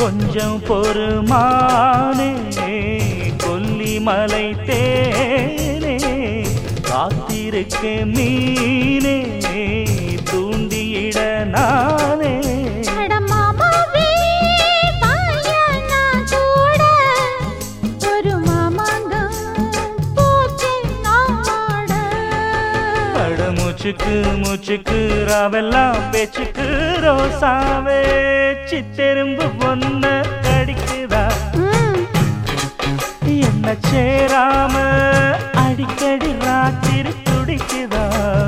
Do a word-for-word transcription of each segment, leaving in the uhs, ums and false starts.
கொஞ்சம் பொறுமானே கொல்லிமலை தேனே காத்திருக்க மீனே தூண்டியிட நானே மூச்சுக்கு மூச்சுக்கு ராவெல்லாம் பேச்சுக்கு ரோசாவே சித்தெரும்பு பொண்ண கடிக்குதா என்ன சேராம அடிக்கடி ராத்திரி துடிக்குதா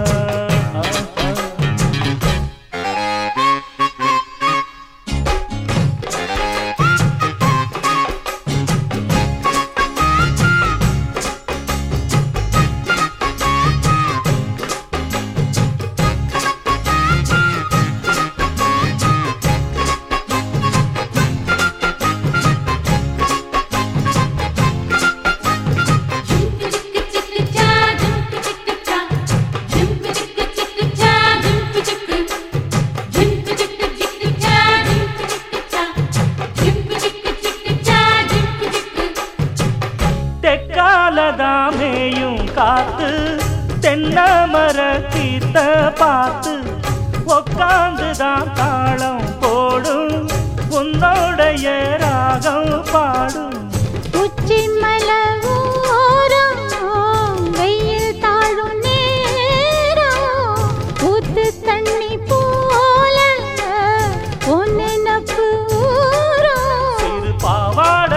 தெக்காலதாமேயும் காத்து தென்னமர கீத்த பார்த்து உக்காந்துதான் தாளம் போடும் உன்னோடைய ராகம் பாடும் உச்சி மலவோரம் வெயில் தாழும் நேரம் ஊத்து தண்ணி போல ஒன்னு நப்பு சிறு பாவாட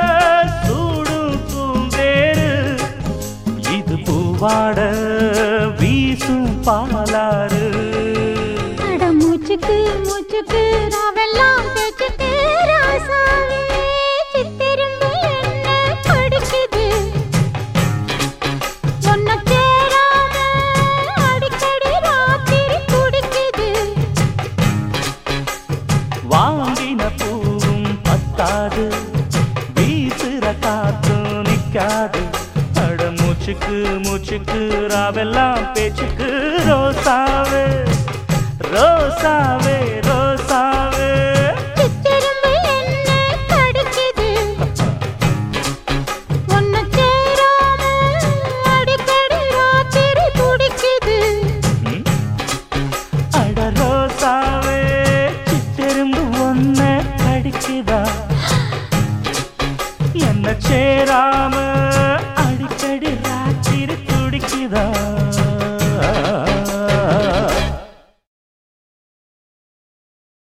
வாட வீசும் பாலாறு அட மூச்சுக்கு மூச்சுக்கு ராவெல்லாம் பேச்சுக்கு ராசாவே சித்திரும்பு என்ன படிக்குது ஒன்ன சேராம அடிக்கடி ராத்திரி துடிக்குது வாங்கின பூவும் பத்தாது வீசுற காத்தும் நிக்காது மூச்சுக்கு மூச்சுக்கு ராவெல்லாம் பேச்சுக்கு ரோசாவே ரோசாவே ரோசாவே சித்திரும்பு என்ன கடிக்குது ஒன்ன சேராம அடிக்கடி ராத்திரி துடிக்குது அட ரோசாவே சித்திரும்பு ஒன்ன கடிக்குதா